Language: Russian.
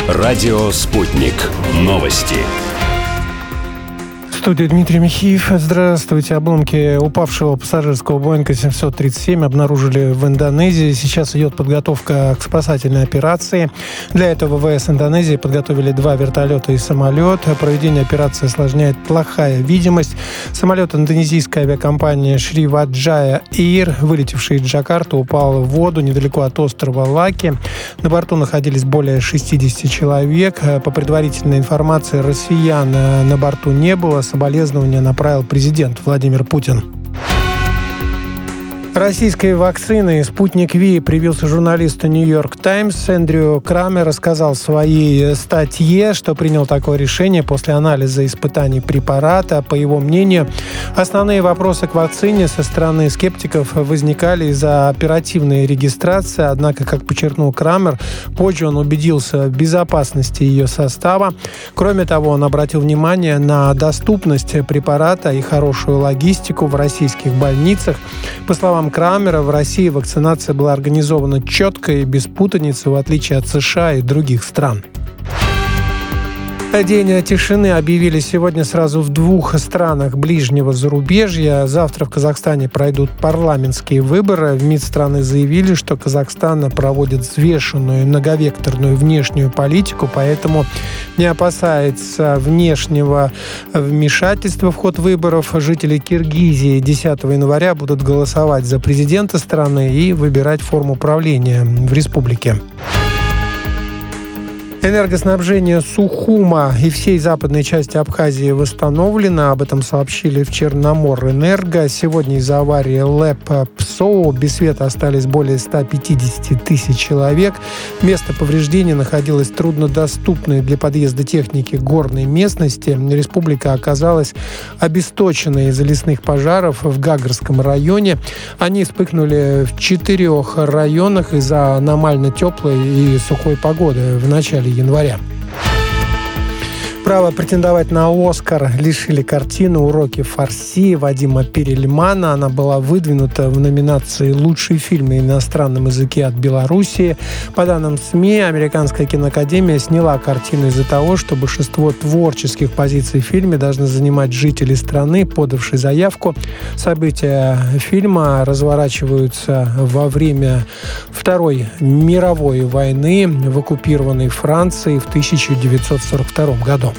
Радио «Спутник». Новости. В студии Дмитрий Михеев. Здравствуйте. Обломки упавшего пассажирского Боинга 737 обнаружили в Индонезии. Сейчас идет подготовка к спасательной операции. Для этого ВВС Индонезии подготовили 2 вертолета и самолет. Проведение операции осложняет плохая видимость. Самолет индонезийской авиакомпании Шриваджая Эйр, вылетевший из Джакарты, упал в воду недалеко от острова Лаки. На борту находились более 60 человек. По предварительной информации, россиян на борту не было. Соболезнования направил президент Владимир Путин. Российской вакциной «Спутник Ви» привился журналист «Нью-Йорк Таймс». Эндрю Крамер рассказал в своей статье, что принял такое решение после анализа испытаний препарата. По его мнению, основные вопросы к вакцине со стороны скептиков возникали из-за оперативной регистрации. Однако, как подчеркнул Крамер, позже он убедился в безопасности ее состава. Кроме того, он обратил внимание на доступность препарата и хорошую логистику в российских больницах. По словам Крамера, в России вакцинация была организована четко и без путаницы, в отличие от США и других стран. День тишины объявили сегодня сразу в 2 странах ближнего зарубежья. Завтра в Казахстане пройдут парламентские выборы. В МИД страны заявили, что Казахстан проводит взвешенную многовекторную внешнюю политику, поэтому не опасается внешнего вмешательства в ход выборов. Жители Киргизии 10 января будут голосовать за президента страны и выбирать форму правления в республике. Энергоснабжение Сухума и всей западной части Абхазии восстановлено. Об этом сообщили в Черноморэнерго. Сегодня из-за аварии ЛЭП ПСО без света остались более 150 тысяч человек. Место повреждения находилось труднодоступной для подъезда техники горной местности. Республика оказалась обесточенной из-за лесных пожаров в Гагарском районе. Они вспыхнули в 4 районах из-за аномально теплой и сухой погоды в начале января. Право претендовать на «Оскар» лишили картины «Уроки фарси» Вадима Перельмана. Она была выдвинута в номинации «Лучший фильм на иностранном языке» от Белоруссии. По данным СМИ, Американская киноакадемия сняла картину из-за того, что большинство творческих позиций в фильме должны занимать жители страны, подавшие заявку. События фильма разворачиваются во время Второй мировой войны в оккупированной Франции в 1942 году.